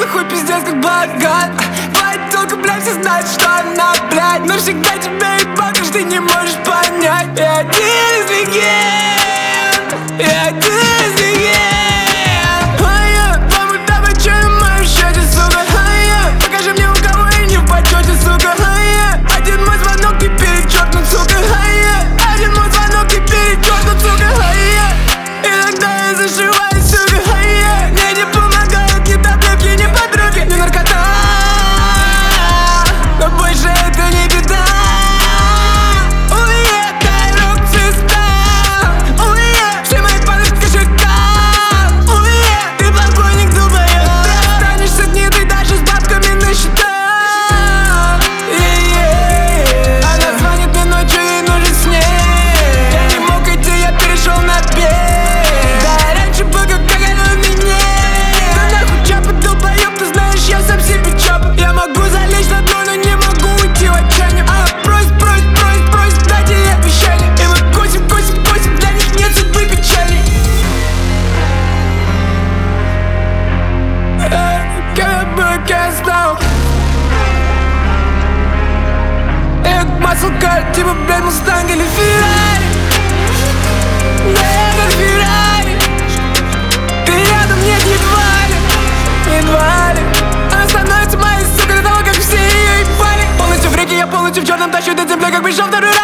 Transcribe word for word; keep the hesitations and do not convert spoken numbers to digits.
хуй пиздец как богат. Твоя тёлка, блядь, все знают, что она, блядь, но всегда тебя ебал, ты ж ты не можешь понять. Я один из легенд, я один из легенд. Ай-я, мама, давай чё на моем счете, сука. Ай-я, покажи мне, у кого я не в почёте, сука. Ай-я, один мой звонок, ты перечёркнут, сука. Ай-я, один мой звонок, ты перечёркнут, сука. Ай-я, иногда я зашиваюсь, сука. Ай-я, мне не помогают ни таблетки, ни подруги, ни наркота, но больше это не беда. Маслка, типа, блядь, Мустанг или Феррари. Да я как Феррари. Ты рядом, нет, едва ли, едва ли. Она становится моей, сука, до того, как все ее ебали. Полностью в реке, я полностью в черном, тащу до тебя, как пришел второй раз.